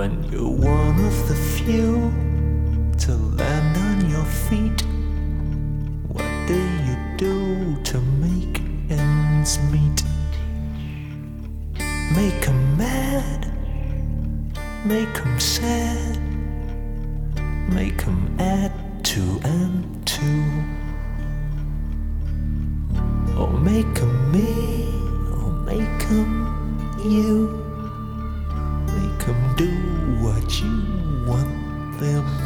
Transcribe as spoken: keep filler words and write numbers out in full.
when you're one of the few to land on your feet? What do you do to make ends meet? Make 'em mad, make 'em sad, make 'em add two and two, or make 'em me, or make 'em you. Make 'em do what you want them